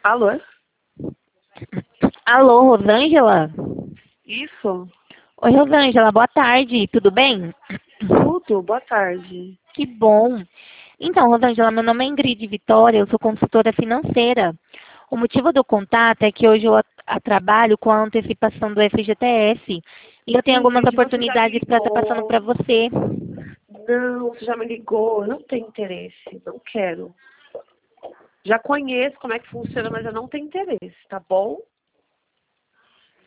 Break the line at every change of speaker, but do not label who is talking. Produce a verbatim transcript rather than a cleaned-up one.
Alô?
Alô, Rosângela?
Isso?
Oi, Rosângela, boa tarde, tudo bem?
Tudo, boa tarde.
Que bom. Então, Rosângela, meu nome é Ingrid Vitória, eu sou consultora financeira. O motivo do contato é que hoje eu a, a trabalho com a antecipação do F G T S e eu tenho algumas
Ingrid, você já me
oportunidades para estar passando
ligou.
para você.
Não, você já me ligou. Eu não tenho interesse. Não quero. Já conheço como é que funciona, mas eu não tenho interesse, tá bom?